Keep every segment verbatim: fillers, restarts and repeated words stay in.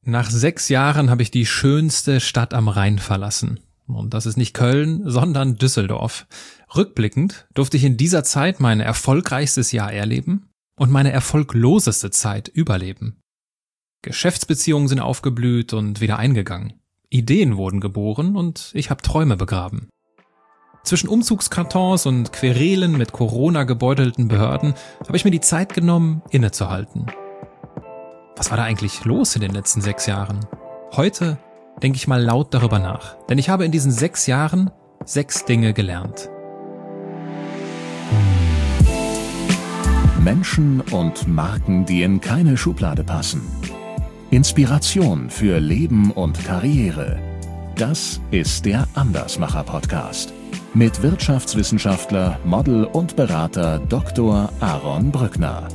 Nach sechs Jahren habe ich die schönste Stadt am Rhein verlassen. Und das ist nicht Köln, sondern Düsseldorf. Rückblickend durfte ich in dieser Zeit mein erfolgreichstes Jahr erleben und meine erfolgloseste Zeit überleben. Geschäftsbeziehungen sind aufgeblüht und wieder eingegangen. Ideen wurden geboren und ich habe Träume begraben. Zwischen Umzugskartons und Querelen mit Corona gebeutelten Behörden habe ich mir die Zeit genommen, innezuhalten. Was war da eigentlich los in den letzten sechs Jahren? Heute denke ich mal laut darüber nach, denn ich habe in diesen sechs Jahren sechs Dinge gelernt. Menschen und Marken, die in keine Schublade passen. Inspiration für Leben und Karriere. Das ist der Andersmacher-Podcast mit Wirtschaftswissenschaftler, Model und Berater Doktor Aaron Brückner.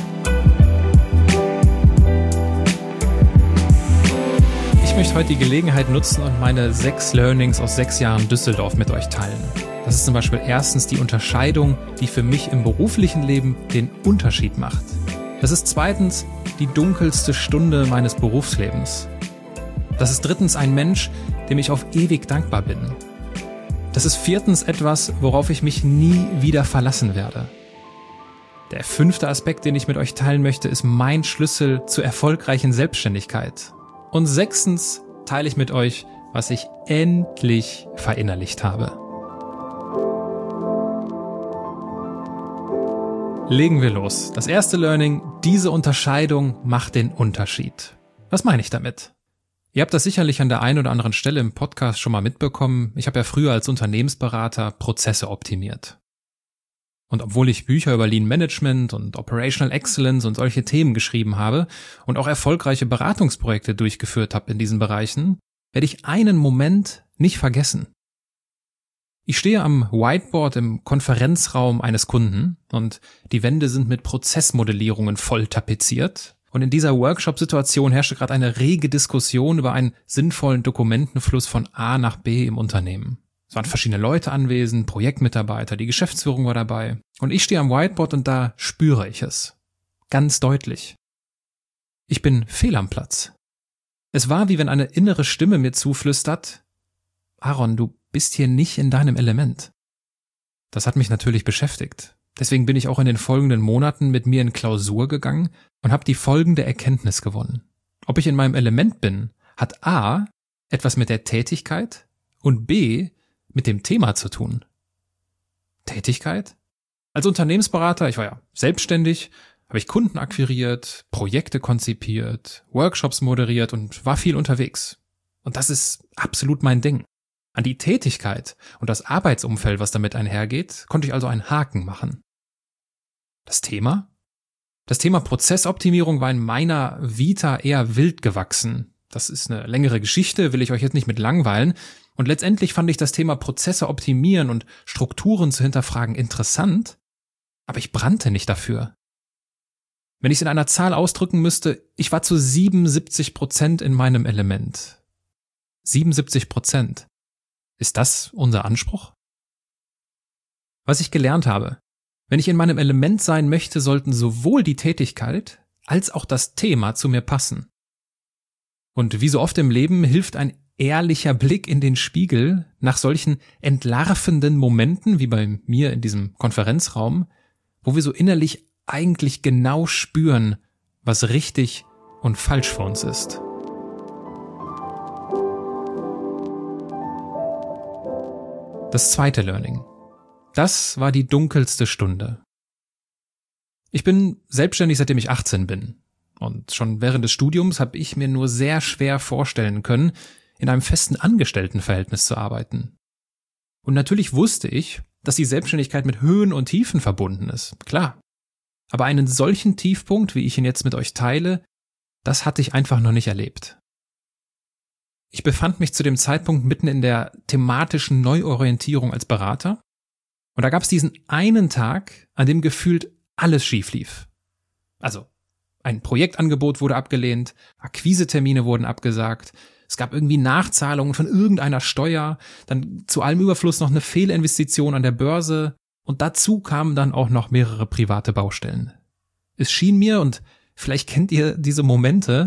Ich möchte heute die Gelegenheit nutzen und meine sechs Learnings aus sechs Jahren Düsseldorf mit euch teilen. Das ist zum Beispiel erstens die Unterscheidung, die für mich im beruflichen Leben den Unterschied macht. Das ist zweitens die dunkelste Stunde meines Berufslebens. Das ist drittens ein Mensch, dem ich auf ewig dankbar bin. Das ist viertens etwas, worauf ich mich nie wieder verlassen werde. Der fünfte Aspekt, den ich mit euch teilen möchte, ist mein Schlüssel zur erfolgreichen Selbstständigkeit. Und sechstens teile ich mit euch, was ich endlich verinnerlicht habe. Legen wir los. Das erste Learning, diese Unterscheidung macht den Unterschied. Was meine ich damit? Ihr habt das sicherlich an der einen oder anderen Stelle im Podcast schon mal mitbekommen. Ich habe ja früher als Unternehmensberater Prozesse optimiert. Und obwohl ich Bücher über Lean Management und Operational Excellence und solche Themen geschrieben habe und auch erfolgreiche Beratungsprojekte durchgeführt habe in diesen Bereichen, werde ich einen Moment nicht vergessen. Ich stehe am Whiteboard im Konferenzraum eines Kunden und die Wände sind mit Prozessmodellierungen voll tapeziert. Und in dieser Workshop-Situation herrschte gerade eine rege Diskussion über einen sinnvollen Dokumentenfluss von A nach B im Unternehmen. Es waren verschiedene Leute anwesend, Projektmitarbeiter, die Geschäftsführung war dabei. Und ich stehe am Whiteboard und da spüre ich es. Ganz deutlich. Ich bin fehl am Platz. Es war, wie wenn eine innere Stimme mir zuflüstert: Aaron, du bist hier nicht in deinem Element. Das hat mich natürlich beschäftigt. Deswegen bin ich auch in den folgenden Monaten mit mir in Klausur gegangen und habe die folgende Erkenntnis gewonnen. Ob ich in meinem Element bin, hat A etwas mit der Tätigkeit und B mit dem Thema zu tun. Tätigkeit? Als Unternehmensberater, ich war ja selbstständig, habe ich Kunden akquiriert, Projekte konzipiert, Workshops moderiert und war viel unterwegs. Und das ist absolut mein Ding. An die Tätigkeit und das Arbeitsumfeld, was damit einhergeht, konnte ich also einen Haken machen. Das Thema? Das Thema Prozessoptimierung war in meiner Vita eher wild gewachsen. Das ist eine längere Geschichte, will ich euch jetzt nicht mit langweilen. Und letztendlich fand ich das Thema Prozesse optimieren und Strukturen zu hinterfragen interessant, aber ich brannte nicht dafür. Wenn ich es in einer Zahl ausdrücken müsste, ich war zu siebenundsiebzig Prozent in meinem Element. siebenundsiebzig Prozent. Ist das unser Anspruch? Was ich gelernt habe: Wenn ich in meinem Element sein möchte, sollten sowohl die Tätigkeit als auch das Thema zu mir passen. Und wie so oft im Leben hilft ein ehrlicher Blick in den Spiegel nach solchen entlarvenden Momenten, wie bei mir in diesem Konferenzraum, wo wir so innerlich eigentlich genau spüren, was richtig und falsch für uns ist. Das zweite Learning. Das war die dunkelste Stunde. Ich bin selbstständig, seitdem ich achtzehn bin. Und schon während des Studiums habe ich mir nur sehr schwer vorstellen können, in einem festen Angestelltenverhältnis zu arbeiten. Und natürlich wusste ich, dass die Selbstständigkeit mit Höhen und Tiefen verbunden ist, klar. Aber einen solchen Tiefpunkt, wie ich ihn jetzt mit euch teile, das hatte ich einfach noch nicht erlebt. Ich befand mich zu dem Zeitpunkt mitten in der thematischen Neuorientierung als Berater und da gab es diesen einen Tag, an dem gefühlt alles schief lief. Also, ein Projektangebot wurde abgelehnt, Akquisetermine wurden abgesagt, es gab irgendwie Nachzahlungen von irgendeiner Steuer, dann zu allem Überfluss noch eine Fehlinvestition an der Börse und dazu kamen dann auch noch mehrere private Baustellen. Es schien mir, und vielleicht kennt ihr diese Momente,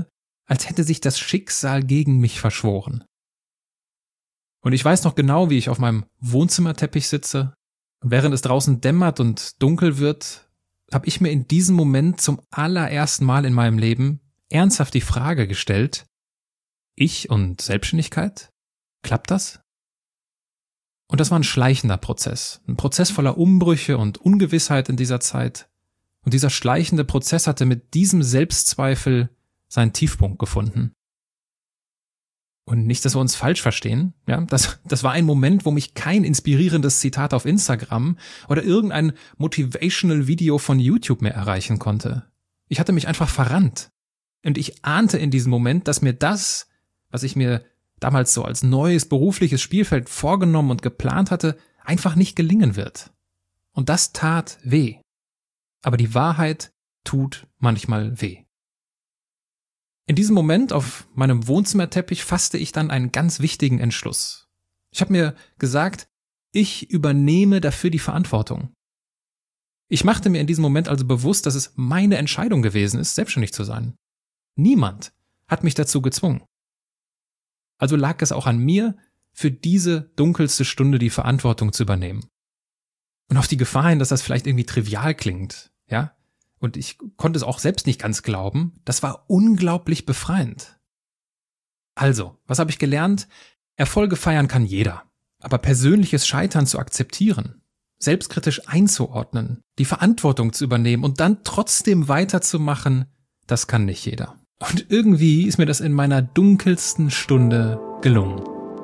als hätte sich das Schicksal gegen mich verschworen. Und ich weiß noch genau, wie ich auf meinem Wohnzimmerteppich sitze und während es draußen dämmert und dunkel wird, habe ich mir in diesem Moment zum allerersten Mal in meinem Leben ernsthaft die Frage gestellt: Ich und Selbstständigkeit? Klappt das? Und das war ein schleichender Prozess, ein Prozess voller Umbrüche und Ungewissheit in dieser Zeit. Und dieser schleichende Prozess hatte mit diesem Selbstzweifel seinen Tiefpunkt gefunden. Und nicht, dass wir uns falsch verstehen, ja, das, das war ein Moment, wo mich kein inspirierendes Zitat auf Instagram oder irgendein Motivational Video von YouTube mehr erreichen konnte. Ich hatte mich einfach verrannt. Und ich ahnte in diesem Moment, dass mir das, was ich mir damals so als neues berufliches Spielfeld vorgenommen und geplant hatte, einfach nicht gelingen wird. Und das tat weh. Aber die Wahrheit tut manchmal weh. In diesem Moment auf meinem Wohnzimmerteppich fasste ich dann einen ganz wichtigen Entschluss. Ich habe mir gesagt, ich übernehme dafür die Verantwortung. Ich machte mir in diesem Moment also bewusst, dass es meine Entscheidung gewesen ist, selbstständig zu sein. Niemand hat mich dazu gezwungen. Also lag es auch an mir, für diese dunkelste Stunde die Verantwortung zu übernehmen. Und auf die Gefahr hin, dass das vielleicht irgendwie trivial klingt, ja, und ich konnte es auch selbst nicht ganz glauben, das war unglaublich befreiend. Also, was habe ich gelernt? Erfolge feiern kann jeder, aber persönliches Scheitern zu akzeptieren, selbstkritisch einzuordnen, die Verantwortung zu übernehmen und dann trotzdem weiterzumachen, das kann nicht jeder. Und irgendwie ist mir das in meiner dunkelsten Stunde gelungen.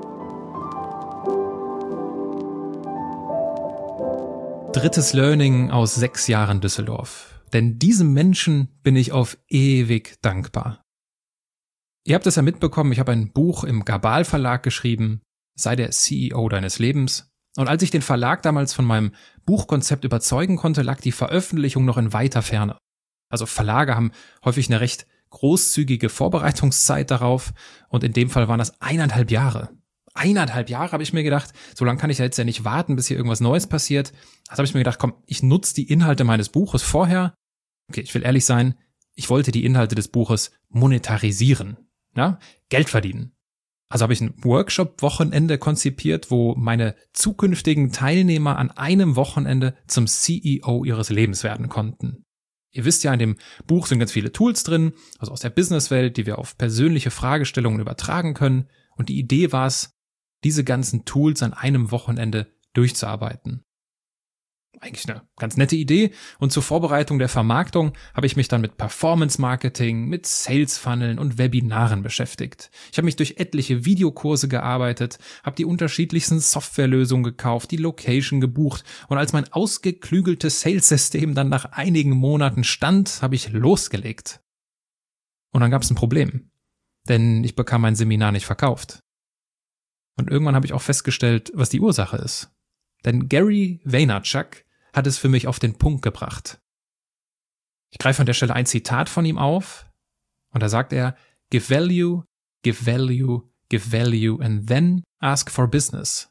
Drittes Learning aus sechs Jahren Düsseldorf. Denn diesem Menschen bin ich auf ewig dankbar. Ihr habt es ja mitbekommen, ich habe ein Buch im Gabal Verlag geschrieben, Sei der C E O deines Lebens. Und als ich den Verlag damals von meinem Buchkonzept überzeugen konnte, lag die Veröffentlichung noch in weiter Ferne. Also Verlage haben häufig eine recht großzügige Vorbereitungszeit darauf und in dem Fall waren das eineinhalb Jahre. Eineinhalb Jahre habe ich mir gedacht, so lange kann ich ja jetzt ja nicht warten, bis hier irgendwas Neues passiert. Also habe ich mir gedacht, komm, ich nutze die Inhalte meines Buches vorher. Okay, ich will ehrlich sein, ich wollte die Inhalte des Buches monetarisieren, ja, Geld verdienen. Also habe ich ein Workshop-Wochenende konzipiert, wo meine zukünftigen Teilnehmer an einem Wochenende zum C E O ihres Lebens werden konnten. Ihr wisst ja, in dem Buch sind ganz viele Tools drin, also aus der Businesswelt, die wir auf persönliche Fragestellungen übertragen können. Und die Idee war es, diese ganzen Tools an einem Wochenende durchzuarbeiten. Eigentlich eine ganz nette Idee. Und zur Vorbereitung der Vermarktung habe ich mich dann mit Performance-Marketing, mit Sales-Funneln und Webinaren beschäftigt. Ich habe mich durch etliche Videokurse gearbeitet, habe die unterschiedlichsten Softwarelösungen gekauft, die Location gebucht und als mein ausgeklügeltes Sales-System dann nach einigen Monaten stand, habe ich losgelegt. Und dann gab es ein Problem, denn ich bekam mein Seminar nicht verkauft. Und irgendwann habe ich auch festgestellt, was die Ursache ist. Denn Gary Vaynerchuk hat es für mich auf den Punkt gebracht. Ich greife an der Stelle ein Zitat von ihm auf und da sagt er, give value, give value, give value and then ask for business.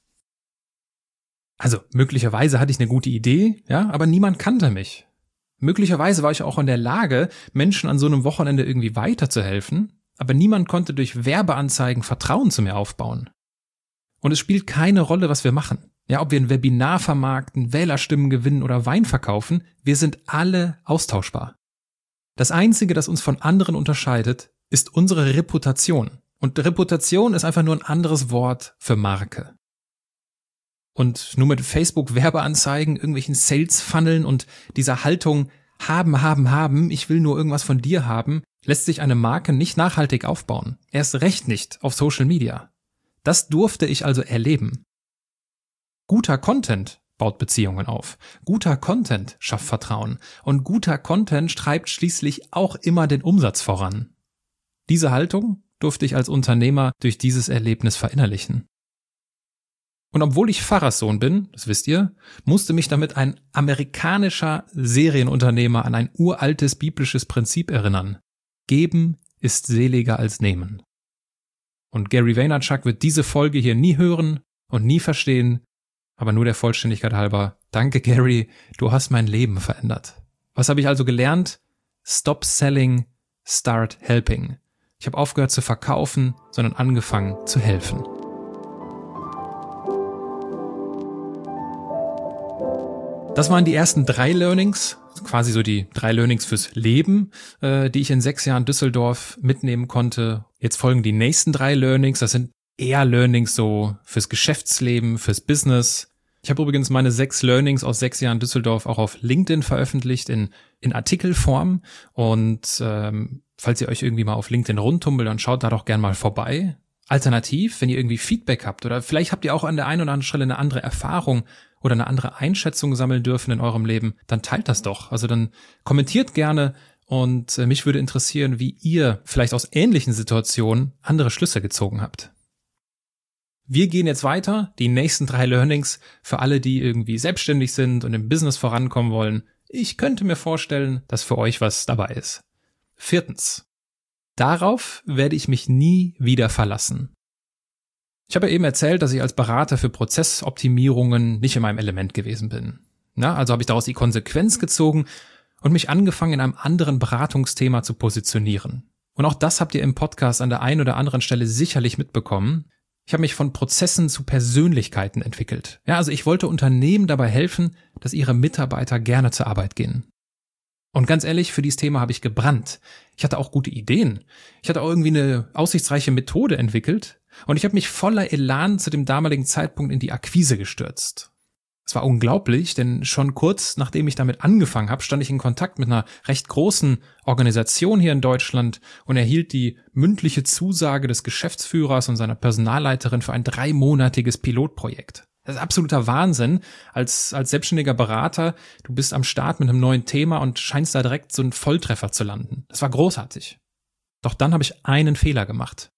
Also möglicherweise hatte ich eine gute Idee, ja, aber niemand kannte mich. Möglicherweise war ich auch in der Lage, Menschen an so einem Wochenende irgendwie weiterzuhelfen, aber niemand konnte durch Werbeanzeigen Vertrauen zu mir aufbauen. Und es spielt keine Rolle, was wir machen. Ja, ob wir ein Webinar vermarkten, Wählerstimmen gewinnen oder Wein verkaufen, wir sind alle austauschbar. Das Einzige, das uns von anderen unterscheidet, ist unsere Reputation. Und Reputation ist einfach nur ein anderes Wort für Marke. Und nur mit Facebook-Werbeanzeigen, irgendwelchen Sales-Funneln und dieser Haltung haben, haben, haben, ich will nur irgendwas von dir haben, lässt sich eine Marke nicht nachhaltig aufbauen. Erst recht nicht auf Social Media. Das durfte ich also erleben. Guter Content baut Beziehungen auf. Guter Content schafft Vertrauen. Und guter Content treibt schließlich auch immer den Umsatz voran. Diese Haltung durfte ich als Unternehmer durch dieses Erlebnis verinnerlichen. Und obwohl ich Pfarrerssohn bin, das wisst ihr, musste mich damit ein amerikanischer Serienunternehmer an ein uraltes biblisches Prinzip erinnern. Geben ist seliger als nehmen. Und Gary Vaynerchuk wird diese Folge hier nie hören und nie verstehen, aber nur der Vollständigkeit halber, danke Gary, du hast mein Leben verändert. Was habe ich also gelernt? Stop selling, start helping. Ich habe aufgehört zu verkaufen, sondern angefangen zu helfen. Das waren die ersten drei Learnings, quasi so die drei Learnings fürs Leben, äh, die ich in sechs Jahren Düsseldorf mitnehmen konnte. Jetzt folgen die nächsten drei Learnings. Das sind eher Learnings so fürs Geschäftsleben, fürs Business. Ich habe übrigens meine sechs Learnings aus sechs Jahren Düsseldorf auch auf LinkedIn veröffentlicht in, in Artikelform. Und ähm, falls ihr euch irgendwie mal auf LinkedIn rundtummelt, dann schaut da doch gern mal vorbei. Alternativ, wenn ihr irgendwie Feedback habt oder vielleicht habt ihr auch an der einen oder anderen Stelle eine andere Erfahrung oder eine andere Einschätzung sammeln dürfen in eurem Leben, dann teilt das doch. Also dann kommentiert gerne und äh, mich würde interessieren, wie ihr vielleicht aus ähnlichen Situationen andere Schlüsse gezogen habt. Wir gehen jetzt weiter, die nächsten drei Learnings für alle, die irgendwie selbstständig sind und im Business vorankommen wollen. Ich könnte mir vorstellen, dass für euch was dabei ist. Viertens. Darauf werde ich mich nie wieder verlassen. Ich habe ja eben erzählt, dass ich als Berater für Prozessoptimierungen nicht in meinem Element gewesen bin. Na, also habe ich daraus die Konsequenz gezogen und mich angefangen, in einem anderen Beratungsthema zu positionieren. Und auch das habt ihr im Podcast an der einen oder anderen Stelle sicherlich mitbekommen. Ich habe mich von Prozessen zu Persönlichkeiten entwickelt. Ja, also ich wollte Unternehmen dabei helfen, dass ihre Mitarbeiter gerne zur Arbeit gehen. Und ganz ehrlich, für dieses Thema habe ich gebrannt. Ich hatte auch gute Ideen. Ich hatte auch irgendwie eine aussichtsreiche Methode entwickelt. Und ich habe mich voller Elan zu dem damaligen Zeitpunkt in die Akquise gestürzt. Es war unglaublich, denn schon kurz nachdem ich damit angefangen habe, stand ich in Kontakt mit einer recht großen Organisation hier in Deutschland und erhielt die mündliche Zusage des Geschäftsführers und seiner Personalleiterin für ein dreimonatiges Pilotprojekt. Das ist absoluter Wahnsinn. Als, als selbstständiger Berater, du bist am Start mit einem neuen Thema und scheinst da direkt so einen Volltreffer zu landen. Das war großartig. Doch dann habe ich einen Fehler gemacht.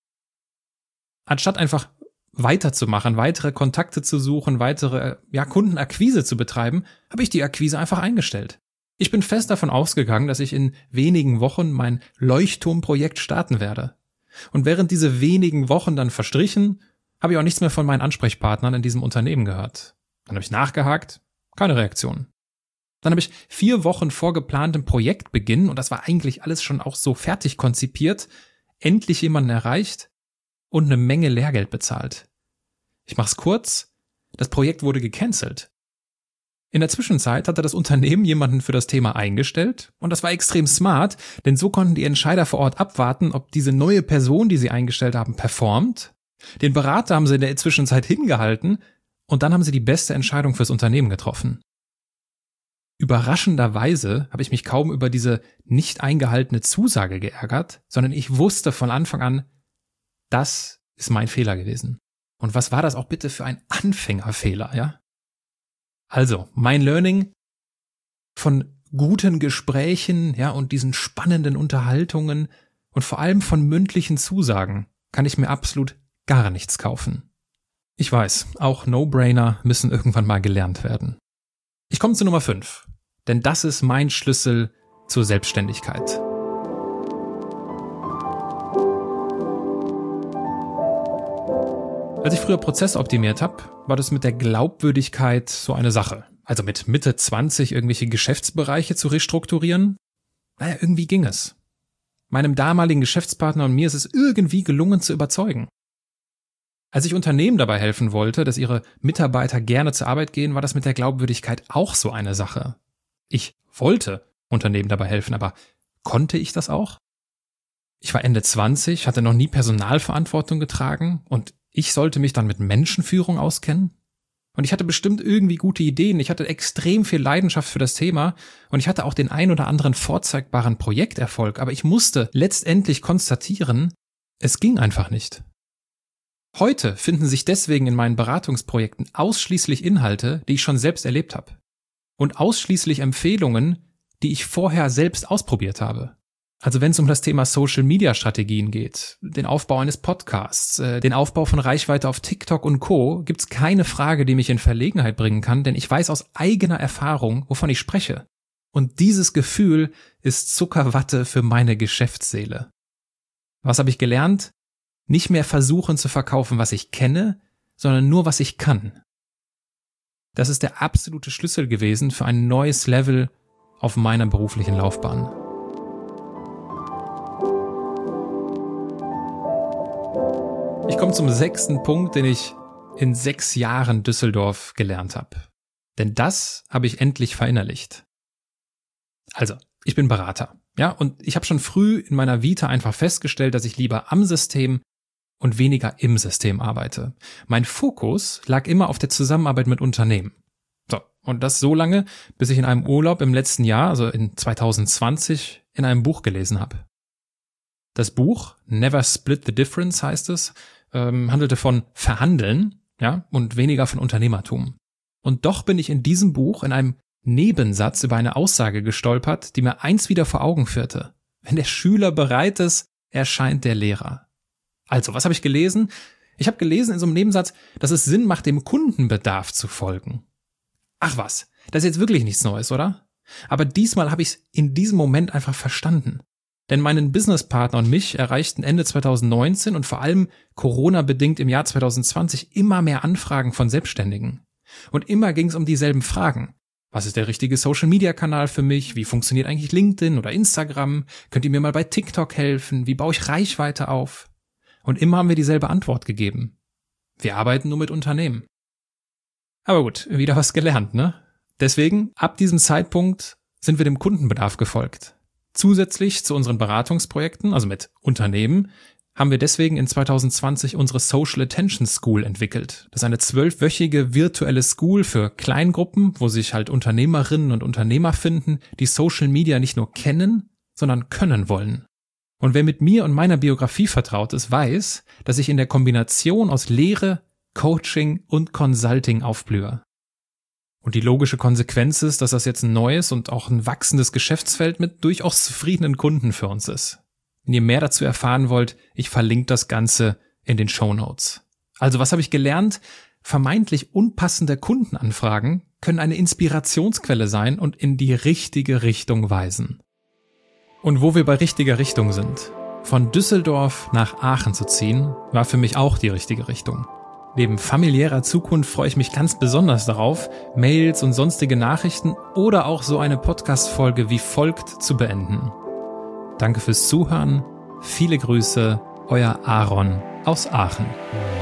Anstatt einfach weiterzumachen, weitere Kontakte zu suchen, weitere ja, Kundenakquise zu betreiben, habe ich die Akquise einfach eingestellt. Ich bin fest davon ausgegangen, dass ich in wenigen Wochen mein Leuchtturmprojekt starten werde. Und während diese wenigen Wochen dann verstrichen, habe ich auch nichts mehr von meinen Ansprechpartnern in diesem Unternehmen gehört. Dann habe ich nachgehakt, keine Reaktion. Dann habe ich vier Wochen vor geplantem Projektbeginn, und das war eigentlich alles schon auch so fertig konzipiert, endlich jemanden erreicht und eine Menge Lehrgeld bezahlt. Ich mach's kurz, das Projekt wurde gecancelt. In der Zwischenzeit hatte das Unternehmen jemanden für das Thema eingestellt und das war extrem smart, denn so konnten die Entscheider vor Ort abwarten, ob diese neue Person, die sie eingestellt haben, performt. Den Berater haben sie in der Zwischenzeit hingehalten und dann haben sie die beste Entscheidung fürs Unternehmen getroffen. Überraschenderweise habe ich mich kaum über diese nicht eingehaltene Zusage geärgert, sondern ich wusste von Anfang an, das ist mein Fehler gewesen. Und was war das auch bitte für ein Anfängerfehler, ja? Also, mein Learning von guten Gesprächen, ja, und diesen spannenden Unterhaltungen und vor allem von mündlichen Zusagen kann ich mir absolut gar nichts kaufen. Ich weiß, auch No-Brainer müssen irgendwann mal gelernt werden. Ich komme zu Nummer fünf, denn das ist mein Schlüssel zur Selbstständigkeit. Als ich früher Prozesse optimiert habe, war das mit der Glaubwürdigkeit so eine Sache. Also mit Mitte zwanzig irgendwelche Geschäftsbereiche zu restrukturieren? Naja, irgendwie ging es. Meinem damaligen Geschäftspartner und mir ist es irgendwie gelungen zu überzeugen. Als ich Unternehmen dabei helfen wollte, dass ihre Mitarbeiter gerne zur Arbeit gehen, war das mit der Glaubwürdigkeit auch so eine Sache. Ich wollte Unternehmen dabei helfen, aber konnte ich das auch? Ich war Ende zwanzig, hatte noch nie Personalverantwortung getragen und ich sollte mich dann mit Menschenführung auskennen? Und ich hatte bestimmt irgendwie gute Ideen, ich hatte extrem viel Leidenschaft für das Thema und ich hatte auch den ein oder anderen vorzeigbaren Projekterfolg, aber ich musste letztendlich konstatieren, es ging einfach nicht. Heute finden sich deswegen in meinen Beratungsprojekten ausschließlich Inhalte, die ich schon selbst erlebt habe. Und ausschließlich Empfehlungen, die ich vorher selbst ausprobiert habe. Also wenn es um das Thema Social-Media-Strategien geht, den Aufbau eines Podcasts, äh, den Aufbau von Reichweite auf TikTok und Co., gibt's keine Frage, die mich in Verlegenheit bringen kann, denn ich weiß aus eigener Erfahrung, wovon ich spreche. Und dieses Gefühl ist Zuckerwatte für meine Geschäftsseele. Was habe ich gelernt? Nicht mehr versuchen zu verkaufen, was ich kenne, sondern nur, was ich kann. Das ist der absolute Schlüssel gewesen für ein neues Level auf meiner beruflichen Laufbahn. Ich komme zum sechsten Punkt, den ich in sechs Jahren Düsseldorf gelernt habe. Denn das habe ich endlich verinnerlicht. Also, ich bin Berater, ja, und ich habe schon früh in meiner Vita einfach festgestellt, dass ich lieber am System und weniger im System arbeite. Mein Fokus lag immer auf der Zusammenarbeit mit Unternehmen. So, und das so lange, bis ich in einem Urlaub im letzten Jahr, also in zwanzig zwanzig, in einem Buch gelesen habe. Das Buch, Never Split the Difference heißt es, ähm, handelte von Verhandeln, ja, und weniger von Unternehmertum. Und doch bin ich in diesem Buch in einem Nebensatz über eine Aussage gestolpert, die mir eins wieder vor Augen führte. Wenn der Schüler bereit ist, erscheint der Lehrer. Also, was habe ich gelesen? Ich habe gelesen in so einem Nebensatz, dass es Sinn macht, dem Kundenbedarf zu folgen. Ach was, das ist jetzt wirklich nichts Neues, oder? Aber diesmal habe ich es in diesem Moment einfach verstanden. Denn meinen Businesspartner und mich erreichten Ende zwanzig neunzehn und vor allem Corona-bedingt im Jahr zwanzig zwanzig immer mehr Anfragen von Selbstständigen. Und immer ging es um dieselben Fragen. Was ist der richtige Social-Media-Kanal für mich? Wie funktioniert eigentlich LinkedIn oder Instagram? Könnt ihr mir mal bei TikTok helfen? Wie baue ich Reichweite auf? Und immer haben wir dieselbe Antwort gegeben. Wir arbeiten nur mit Unternehmen. Aber gut, wieder was gelernt, ne? Deswegen, ab diesem Zeitpunkt sind wir dem Kundenbedarf gefolgt. Zusätzlich zu unseren Beratungsprojekten, also mit Unternehmen, haben wir deswegen in zwanzig zwanzig unsere Social Attention School entwickelt. Das ist eine zwölfwöchige virtuelle School für Kleingruppen, wo sich halt Unternehmerinnen und Unternehmer finden, die Social Media nicht nur kennen, sondern können wollen. Und wer mit mir und meiner Biografie vertraut ist, weiß, dass ich in der Kombination aus Lehre, Coaching und Consulting aufblühe. Und die logische Konsequenz ist, dass das jetzt ein neues und auch ein wachsendes Geschäftsfeld mit durchaus zufriedenen Kunden für uns ist. Wenn ihr mehr dazu erfahren wollt, ich verlinke das Ganze in den Shownotes. Also was habe ich gelernt? Vermeintlich unpassende Kundenanfragen können eine Inspirationsquelle sein und in die richtige Richtung weisen. Und wo wir bei richtiger Richtung sind, von Düsseldorf nach Aachen zu ziehen, war für mich auch die richtige Richtung. Neben familiärer Zukunft freue ich mich ganz besonders darauf, Mails und sonstige Nachrichten oder auch so eine Podcast-Folge wie folgt zu beenden. Danke fürs Zuhören, viele Grüße, euer Aaron aus Aachen.